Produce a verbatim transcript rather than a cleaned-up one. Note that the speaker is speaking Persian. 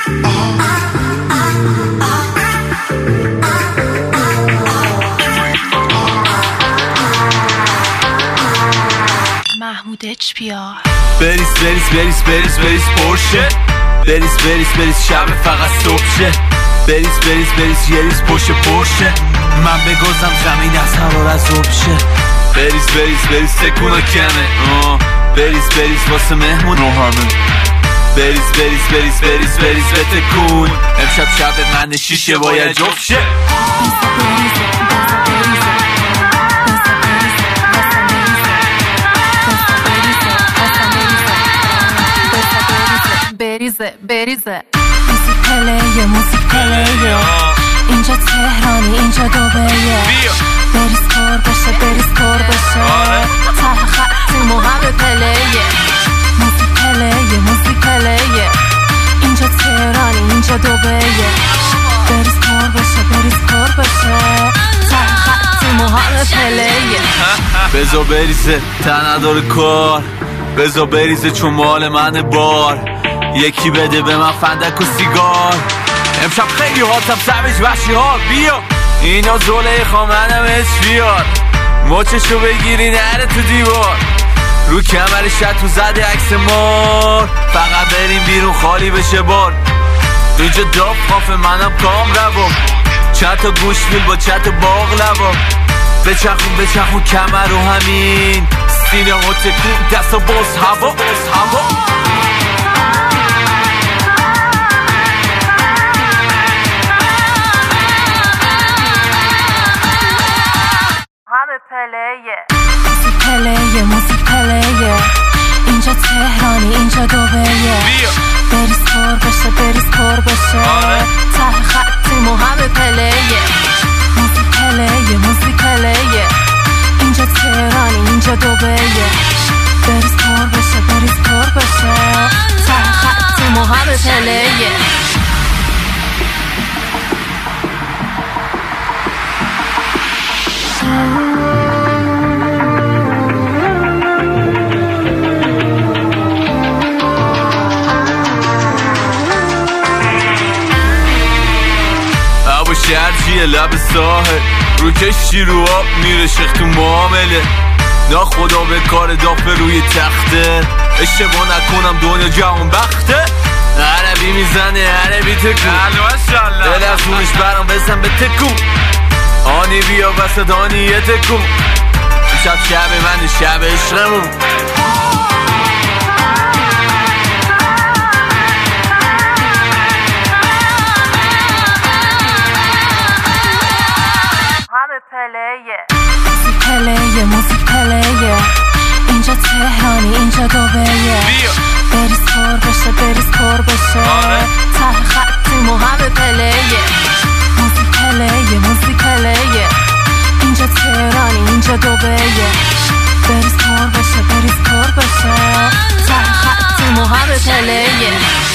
محمود اچ پی آر. بریز بریز بریز بریز بریز پرشه، بریز بریز بریز شب فقط صبح شه، بریز بریز بریز یه ریز پشت پرشه، من بگذم زمین از حرارت ذوب شه، بریز بریز بریز تکونا کنه، بریز بریز واسه مهمون رو همه، بریز بریز بریز بریز بریز بتکون، امشب شب من شیشه باید جفت شه. بریزه بریزه موسیقی پلیه موسیقی پلیه، اینجا تهرانی اینجا دوبیه، بریز پر بشه بریز پر بشه، ته خطی محب پلیه، موسیقی پلیه موسیقی پلیه، اینجا تهرانی اینجا دوبیه، بریز پر بشه بریز پر بشه، ته خطی محب پلیه. بزا بریزه تا نداره کار، بزا بریزه چون مال من بار، یکی بده به من فندک و سیگار، امشب خیلی حاتم سمج وشی ها، بیا اینا زلیخا منم اچ پی آر، مچشو بگیری نره تو دیوار، رو کمر شتو زده عکس مار، فقط بریم بیرون خالی بشه بار، اینجا داف خاف منم کام روم، چند تا گوش میل با چند تا باغ لبم، بچخون بچخون کمر رو همین سینه ها تکون دستا باز هوا باز هوا. همه پلیه موسیقی پلیه موسیقی پلیه، اینجا تهرانی اینجا دوبیه، بریز پر بشه بریز پر بشه، ته خطی محب پلیه، موسیقی پلیه موسیقی پلیه، اینجا تهرانی اینجا دوبیه، بریز پر بشه بریز پر بشه، ته خطی محب پلیه. شرجیه لب ساحل رو کشتی رو آب میره شیخ تو معامله، نا خدا به کار دافه روی تخته، اشتباه نکنم دنیا جهان بخته، عربی میزنه عربی تکون، دل از اونش برام بزن به تکون، آنی بیا وسط آنی یه تکون، شب شب من شب عشقمون. پلیه موسیقی پلیه موسیقی پلیه، اینجا تهرانی اینجا دوبیه، بریز پر بشه بریز پر بشه، ته خطی محب پلیه، موسیقی پلیه موسیقی پلیه، اینجا تهرانی اینجا دوبیه، بریز پر بشه بریز پر بشه، ته خطی محب پلیه.